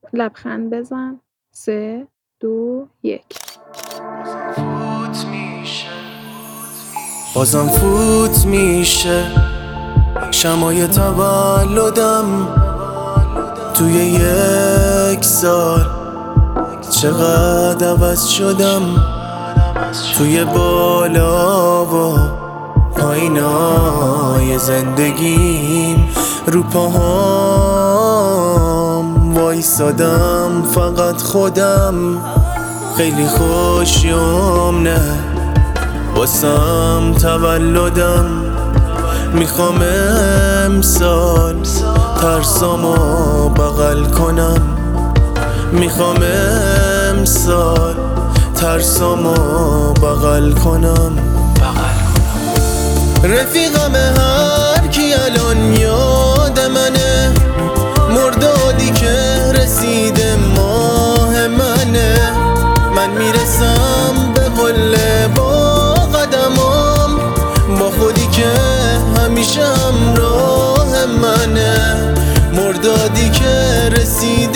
لبخند بزن. 3 2 1. بازم فوت میشه شمای تولدم توی 1 سال. چقدر عوض شدم توی بالا و پایینای زندگیم. رو پاهام وایسادم فقط خودم. خیلی خوشیوم نه واسم تولدم. میخوام امسال ترسامو بغل کنم. میخوام امسال ترسامو بغل کنم. رفیقم هر کی الان یاد منه، مردادی که رسیده ماه منه. من میرسم به قله با قدمام، با خودی که همیشه همراه منه. مردادی که رسیده